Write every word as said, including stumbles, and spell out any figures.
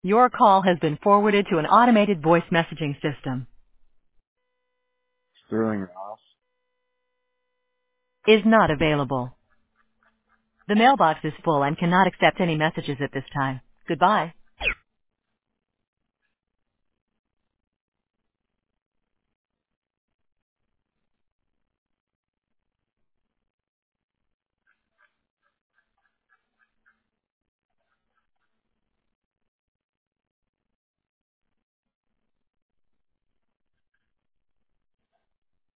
Your call has been forwarded to an automated voice messaging system. Sterling Ross. Is not available. The mailbox is full and cannot accept any messages at this time. Goodbye.